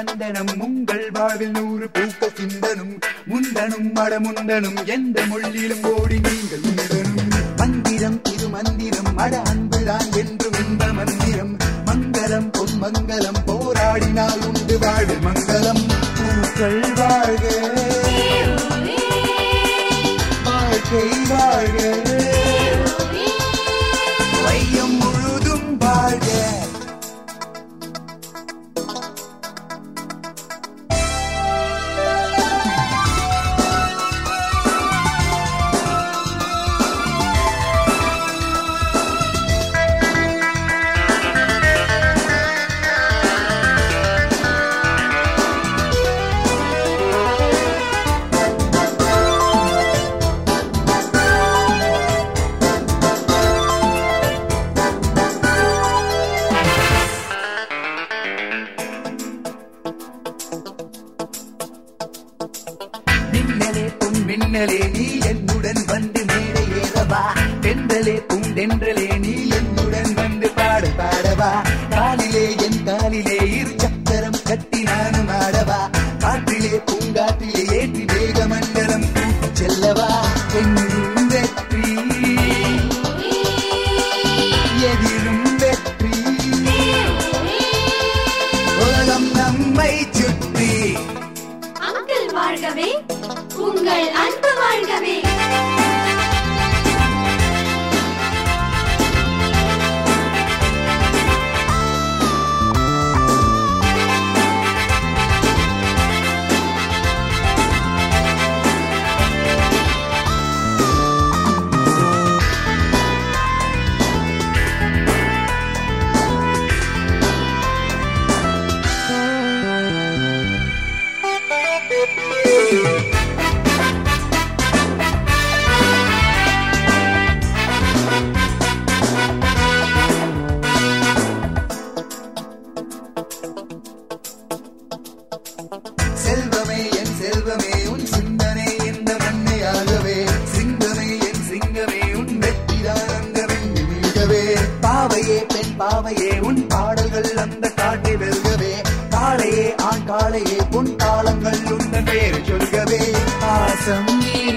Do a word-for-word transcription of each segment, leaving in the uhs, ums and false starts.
வந்தனம் உங்கள் வாழ்வில் நூறு பூக்க சிந்தனும் முந்தனும் மடமுந்தனும் எந்த மொழியிலும் ஓடி நீங்கள் உண்டனும் மந்திரம் இது மந்திரம் மட அன்புதான் என்றும் இந்த மந்திரம் மங்களம் பொன் மங்களம் போராடினால் உண்டு வாழ்வு மங்களம் பூக்கள் வாழ்க வாழ்க்கை வாழ்க வையம் முழுதும் வாழ்க. மின்னலே நீ என்னுடன் வந்து மேடை ஏறவா தென்றலே பூண்டென்றலே நீ என்னுடன் வந்து பாட பாடவா காலிலே என் காலிலே இரு சக்கரம் கட்டி நானும் ஆடவா காற்றிலே பூங்காற்றிலே ஏற்றி வேக மண்டலம் கூட்டி செல்லவா எங்கும் வெற்றி எதிரும் வெற்றி உலகம் நம்மை சுற்றி அங்கிள் வாழ்கவே உங்கள் அன்பு வாழ்கவே. செல்வமே என் செல்வமே உன் சிந்தனை இந்த மண்ணையாகவே சிங்கமே என் சிங்கமே உன் வெற்றிதான் அந்த வெண்ணி வீழ்கவே பாவையே பெண் பாவையே உன் பாடல்கள் அந்த காட்டை வெல்கவே காளையே ஆண் காளையே பொன் காலங்கள் உந்த பேர் சொல்கவே பாசம்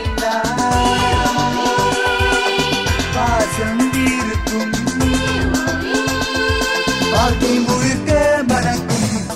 பாசம் இருக்கும் வாழ்க்கை முழுக்க மறக்கும்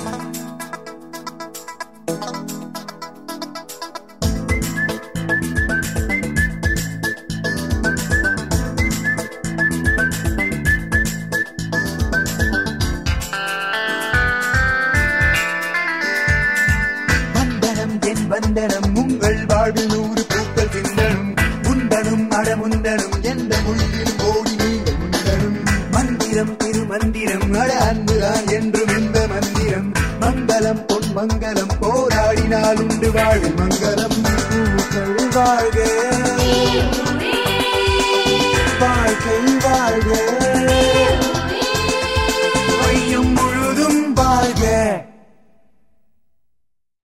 வந்தனம் உங்கள் வாழ்வில் நூறு பூக்கள் சிந்தனும் முந்தனும் அடமுந்தனும் எந்த மொழியில் ஓடி நீங்கள் முந்தனும் மந்திரம் திருமந்திரம் அட அன்புதான் என்றும் இந்த மந்திரம் மங்களம் பொன் மங்களம் போராடினால் உண்டு வாழ்வில் மங்களம் பூக்கள் வாழ்க வாழ்க்கை வாழ்க.